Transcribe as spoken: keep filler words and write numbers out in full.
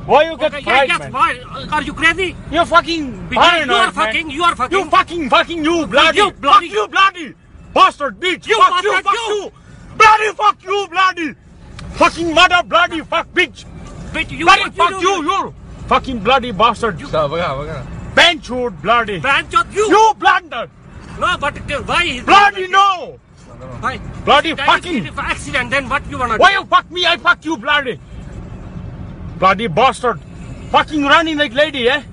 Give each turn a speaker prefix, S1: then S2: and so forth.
S1: Why you get
S2: Okay,
S1: fried,
S2: yes,
S1: man?
S2: why? Are you crazy?
S1: You're fucking
S2: You are
S1: paranoid,
S2: fucking,
S1: man.
S2: you are fucking.
S1: You fucking, fucking, you bloody.
S2: You bloody-
S1: Fuck you, bloody. Bastard, bitch.
S2: You
S1: fuck you,
S2: bastard,
S1: fuck
S2: you.
S1: you. Bloody, fuck you, bloody. Fucking mother, bloody, fuck, bitch.
S2: But you,
S1: Bloody,
S2: what
S1: fuck
S2: do?
S1: you, you. Fucking bloody bastard.
S3: Sir, baka, baka.
S1: Benchwood, bloody.
S2: Banchot, you.
S1: You blunder.
S2: No, but uh, why is
S1: Bloody no.
S2: Why?
S1: Bloody
S2: That
S1: fucking.
S2: is accident. Then what you wanna
S1: Why
S2: do?
S1: you fuck me? I fuck you, bloody. Bloody bastard. Fucking running like lady, eh?